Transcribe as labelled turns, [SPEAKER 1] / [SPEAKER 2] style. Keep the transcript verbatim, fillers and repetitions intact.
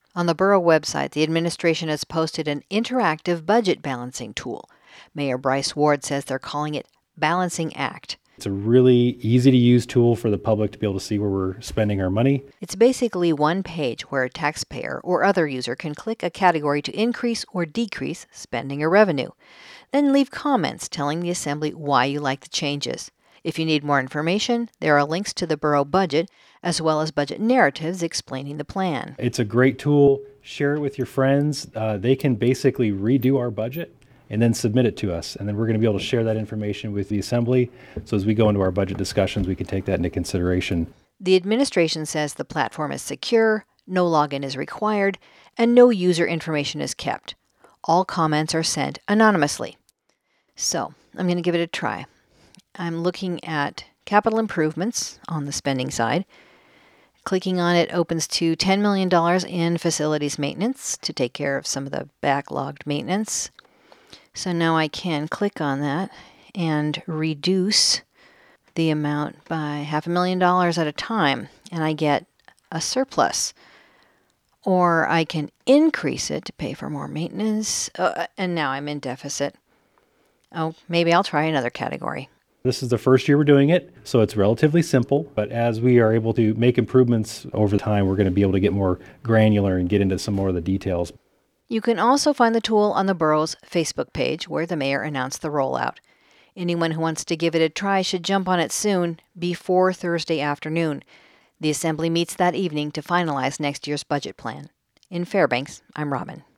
[SPEAKER 1] On the borough website, the administration has posted an interactive budget balancing tool. Mayor Bryce Ward says they're calling it Balancing Act.
[SPEAKER 2] It's a really easy-to-use tool for the public to be able to see where we're spending our money.
[SPEAKER 1] It's basically one page where a taxpayer or other user can click a category to increase or decrease spending or revenue. Then leave comments telling the Assembly why you like the changes. If you need more information, there are links to the borough budget, as well as budget narratives explaining the plan.
[SPEAKER 2] It's a great tool. Share it with your friends. Uh, they can basically redo our budget and then submit it to us. And then we're going to be able to share that information with the Assembly. So as we go into our budget discussions, we can take that into consideration.
[SPEAKER 1] The administration says the platform is secure, no login is required, and no user information is kept. All comments are sent anonymously. So I'm going to give it a try. I'm looking at capital improvements on the spending side. Clicking on it opens to ten million dollars in facilities maintenance to take care of some of the backlogged maintenance. So now I can click on that and reduce the amount by half a million dollars at a time, and I get a surplus. Or I can increase it to pay for more maintenance, uh, and now I'm in deficit. Oh, maybe I'll try another category.
[SPEAKER 2] This is the first year we're doing it, so it's relatively simple. But as we are able to make improvements over time, we're going to be able to get more granular and get into some more of the details.
[SPEAKER 1] You can also find the tool on the borough's Facebook page, where the mayor announced the rollout. Anyone who wants to give it a try should jump on it soon, before Thursday afternoon. The Assembly meets that evening to finalize next year's budget plan. In Fairbanks, I'm Robin.